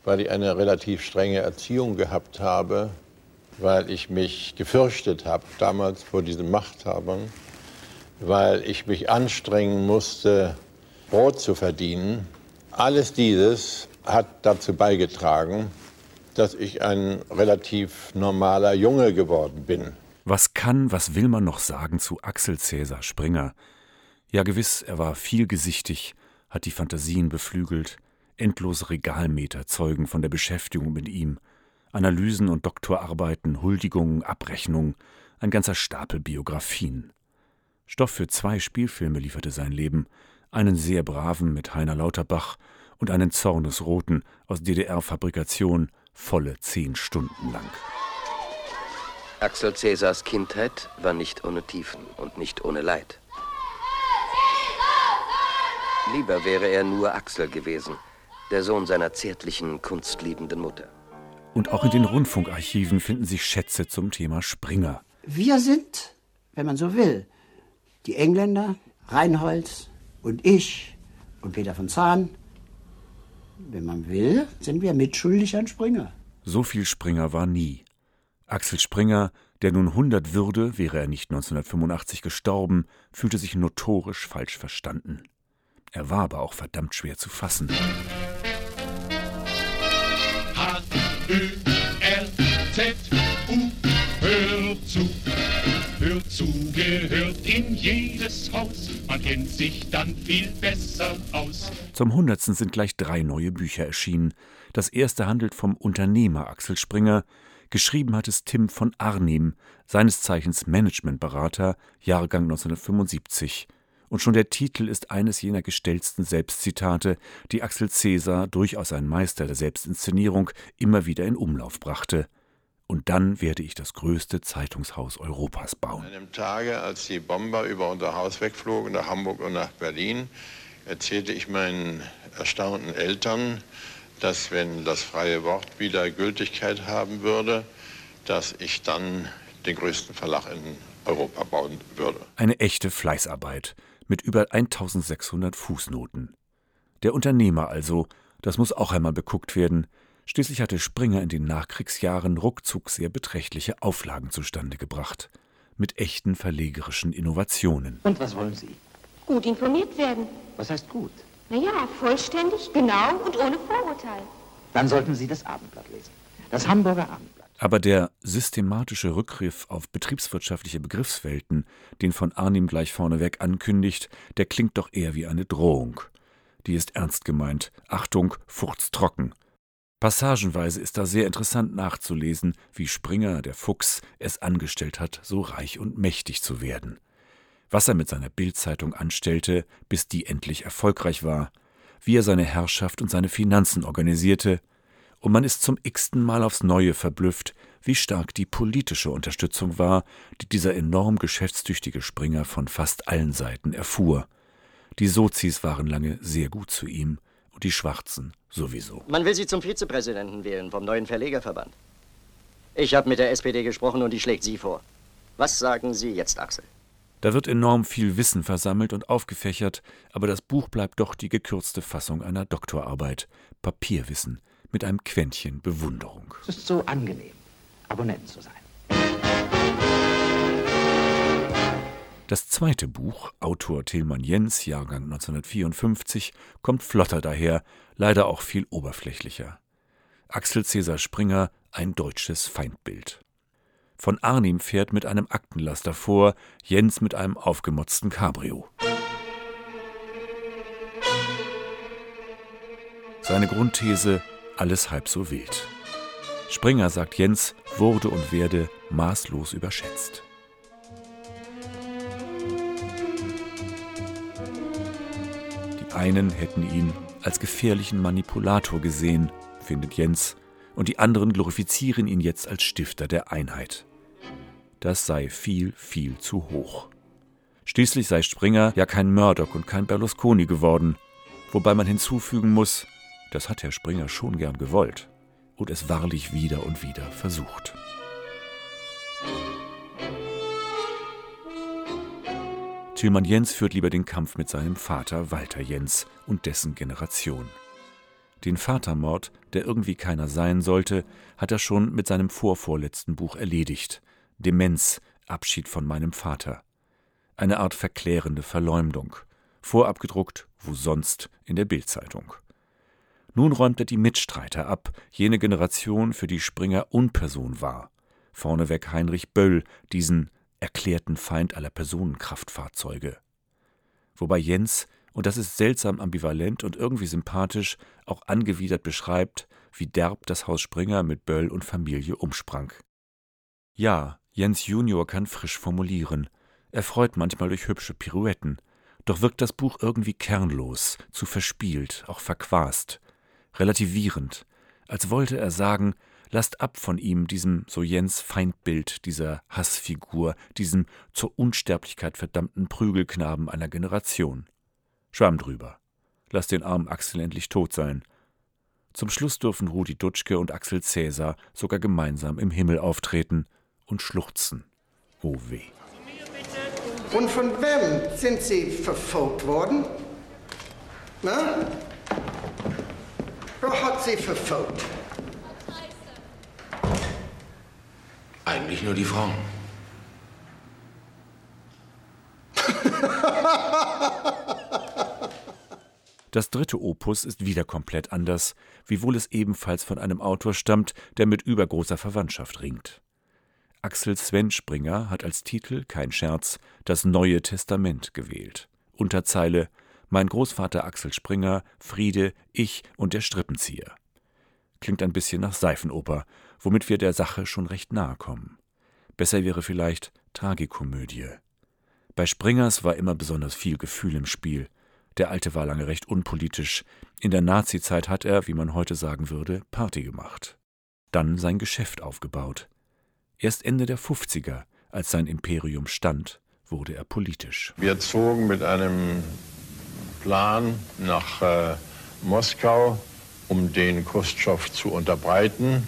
weil ich eine relativ strenge Erziehung gehabt habe, weil ich mich gefürchtet habe, damals vor diesen Machthabern, weil ich mich anstrengen musste, Brot zu verdienen. Alles dieses hat dazu beigetragen, dass ich ein relativ normaler Junge geworden bin. Was will man noch sagen zu Axel Cäsar Springer? Ja gewiss, er war vielgesichtig, hat die Fantasien beflügelt, endlose Regalmeter zeugen von der Beschäftigung mit ihm, Analysen und Doktorarbeiten, Huldigungen, Abrechnungen, ein ganzer Stapel Biografien. Stoff für 2 Spielfilme lieferte sein Leben, einen sehr braven mit Heiner Lauterbach und einen zornesroten aus DDR-Fabrikation, volle 10 Stunden lang. Axel Cäsars Kindheit war nicht ohne Tiefen und nicht ohne Leid. Lieber wäre er nur Axel gewesen, der Sohn seiner zärtlichen, kunstliebenden Mutter. Und auch in den Rundfunkarchiven finden sich Schätze zum Thema Springer. Wir sind, wenn man so will, die Engländer, Reinhold und ich und Peter von Zahn. Wenn man will, sind wir mitschuldig an Springer. So viel Springer war nie. Axel Springer, der nun 100 würde, wäre er nicht 1985 gestorben, fühlte sich notorisch falsch verstanden. Er war aber auch verdammt schwer zu fassen. H-Ö-R-Z-U, hör zu, gehört in jedes Haus, man kennt sich dann viel besser aus. Zum 100. sind gleich 3 neue Bücher erschienen. Das erste handelt vom Unternehmer Axel Springer. Geschrieben hat es Tim von Arnim, seines Zeichens Managementberater, Jahrgang 1975. Und schon der Titel ist eines jener gestellten Selbstzitate, die Axel Cäsar, durchaus ein Meister der Selbstinszenierung, immer wieder in Umlauf brachte. Und dann werde ich das größte Zeitungshaus Europas bauen. An einem Tage, als die Bomber über unser Haus wegflogen, nach Hamburg und nach Berlin, erzählte ich meinen erstaunten Eltern, dass, wenn das freie Wort wieder Gültigkeit haben würde, dass ich dann den größten Verlag in Europa bauen würde. Eine echte Fleißarbeit mit über 1600 Fußnoten. Der Unternehmer also, das muss auch einmal beguckt werden. Schließlich hatte Springer in den Nachkriegsjahren ruckzuck sehr beträchtliche Auflagen zustande gebracht. Mit echten verlegerischen Innovationen. Und was wollen Sie? Gut informiert werden. Was heißt gut? Naja, vollständig, genau und ohne Vorurteil. Dann sollten Sie das Abendblatt lesen. Das Hamburger Abendblatt. Aber der systematische Rückgriff auf betriebswirtschaftliche Begriffswelten, den von Arnim gleich vorneweg ankündigt, der klingt doch eher wie eine Drohung. Die ist ernst gemeint. Achtung, furztrocken. Passagenweise ist da sehr interessant nachzulesen, wie Springer, der Fuchs, es angestellt hat, so reich und mächtig zu werden. Was er mit seiner Bild-Zeitung anstellte, bis die endlich erfolgreich war, wie er seine Herrschaft und seine Finanzen organisierte, und man ist zum x-ten Mal aufs Neue verblüfft, wie stark die politische Unterstützung war, die dieser enorm geschäftstüchtige Springer von fast allen Seiten erfuhr. Die Sozis waren lange sehr gut zu ihm und die Schwarzen sowieso. Man will Sie zum Vizepräsidenten wählen vom neuen Verlegerverband. Ich habe mit der SPD gesprochen und die schlägt Sie vor. Was sagen Sie jetzt, Axel? Da wird enorm viel Wissen versammelt und aufgefächert, aber das Buch bleibt doch die gekürzte Fassung einer Doktorarbeit. Papierwissen mit einem Quäntchen Bewunderung. Es ist so angenehm, Abonnent zu sein. Das zweite Buch, Autor Tilman Jens, Jahrgang 1954, kommt flotter daher, leider auch viel oberflächlicher. Axel Cäsar Springer, ein deutsches Feindbild. Von Arnim fährt mit einem Aktenlaster vor, Jens mit einem aufgemotzten Cabrio. Seine Grundthese: alles halb so wild. Springer, sagt Jens, wurde und werde maßlos überschätzt. Die einen hätten ihn als gefährlichen Manipulator gesehen, findet Jens, und die anderen glorifizieren ihn jetzt als Stifter der Einheit. Das sei viel, viel zu hoch. Schließlich sei Springer ja kein Murdoch und kein Berlusconi geworden, wobei man hinzufügen muss, das hat Herr Springer schon gern gewollt und es wahrlich wieder und wieder versucht. Tilman Jens führt lieber den Kampf mit seinem Vater Walter Jens und dessen Generation. Den Vatermord, der irgendwie keiner sein sollte, hat er schon mit seinem vorvorletzten Buch erledigt. Demenz, Abschied von meinem Vater. Eine Art verklärende Verleumdung. Vorabgedruckt, wo sonst, in der Bild-Zeitung. Nun räumt er die Mitstreiter ab, jene Generation, für die Springer Unperson war. Vorneweg Heinrich Böll, diesen erklärten Feind aller Personenkraftfahrzeuge. Wobei Jens, und das ist seltsam ambivalent und irgendwie sympathisch, auch angewidert beschreibt, wie derb das Haus Springer mit Böll und Familie umsprang. Ja, Jens Junior kann frisch formulieren. Er freut manchmal durch hübsche Pirouetten. Doch wirkt das Buch irgendwie kernlos, zu verspielt, auch verquast. Relativierend, als wollte er sagen, lasst ab von ihm, diesem so Jens Feindbild, dieser Hassfigur, diesem zur Unsterblichkeit verdammten Prügelknaben einer Generation. Schwamm drüber. Lasst den armen Axel endlich tot sein. Zum Schluss dürfen Rudi Dutschke und Axel Cäsar sogar gemeinsam im Himmel auftreten und schluchzen. Oh weh. Und von wem sind Sie verfolgt worden? Na? Wer hat Sie verfolgt? Eigentlich nur die Frauen. Das dritte Opus ist wieder komplett anders, wiewohl es ebenfalls von einem Autor stammt, der mit übergroßer Verwandtschaft ringt. Axel Sven Springer hat als Titel, kein Scherz, das Neue Testament gewählt. Unterzeile: Mein Großvater Axel Springer, Friede, ich und der Strippenzieher. Klingt ein bisschen nach Seifenoper, womit wir der Sache schon recht nahe kommen. Besser wäre vielleicht Tragikomödie. Bei Springers war immer besonders viel Gefühl im Spiel. Der Alte war lange recht unpolitisch. In der Nazizeit hat er, wie man heute sagen würde, Party gemacht. Dann sein Geschäft aufgebaut. Erst Ende der 50er, als sein Imperium stand, wurde er politisch. Wir zogen mit einem Plan nach Moskau, um den Chruschtschow zu unterbreiten.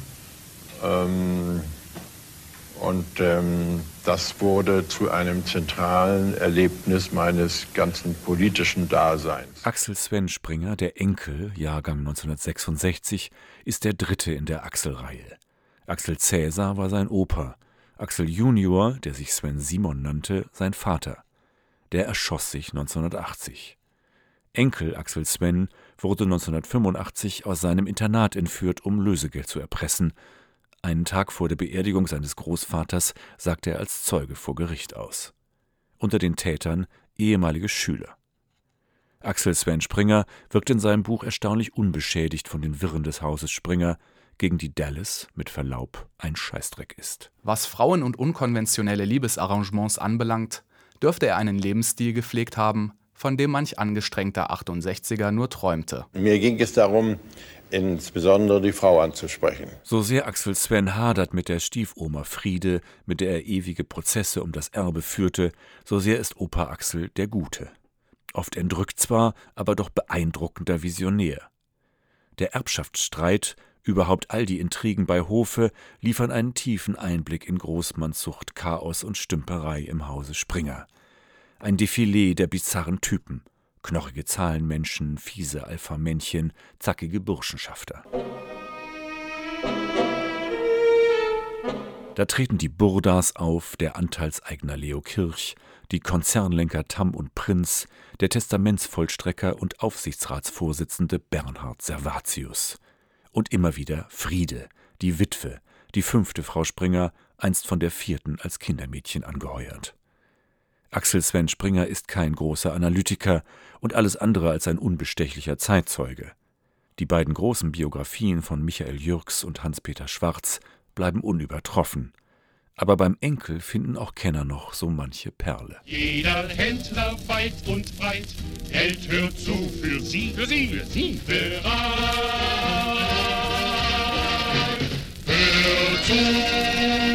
Das wurde zu einem zentralen Erlebnis meines ganzen politischen Daseins. Axel Sven Springer, der Enkel, Jahrgang 1966, ist der dritte in der Axel-Reihe. Axel Cäsar war sein Opa, Axel Junior, der sich Sven Simon nannte, sein Vater. Der erschoss sich 1980. Enkel Axel Sven wurde 1985 aus seinem Internat entführt, um Lösegeld zu erpressen. Einen Tag vor der Beerdigung seines Großvaters sagte er als Zeuge vor Gericht aus. Unter den Tätern ehemalige Schüler. Axel Sven Springer wirkt in seinem Buch erstaunlich unbeschädigt von den Wirren des Hauses Springer, gegen die Dallas, mit Verlaub, ein Scheißdreck ist. Was Frauen und unkonventionelle Liebesarrangements anbelangt, dürfte er einen Lebensstil gepflegt haben, von dem manch angestrengter 68er nur träumte. Mir ging es darum, insbesondere die Frau anzusprechen. So sehr Axel Sven hadert mit der Stiefoma Friede, mit der er ewige Prozesse um das Erbe führte, so sehr ist Opa Axel der Gute. Oft entrückt zwar, aber doch beeindruckender Visionär. Der Erbschaftsstreit, überhaupt all die Intrigen bei Hofe, liefern einen tiefen Einblick in Großmannssucht, Chaos und Stümperei im Hause Springer. Ein Defilé der bizarren Typen. Knochige Zahlenmenschen, fiese Alpha-Männchen, zackige Burschenschafter. Da treten die Burdas auf, der Anteilseigner Leo Kirch, die Konzernlenker Tamm und Prinz, der Testamentsvollstrecker und Aufsichtsratsvorsitzende Bernhard Servatius. Und immer wieder Friede, die Witwe, die 5. Frau Springer, einst von der 4. als Kindermädchen angeheuert. Axel Sven Springer ist kein großer Analytiker und alles andere als ein unbestechlicher Zeitzeuge. Die beiden großen Biografien von Michael Jürgs und Hans-Peter Schwarz bleiben unübertroffen. Aber beim Enkel finden auch Kenner noch so manche Perle. Jeder Händler weit und breit hält hört zu für Sie, bereit. Hört zu.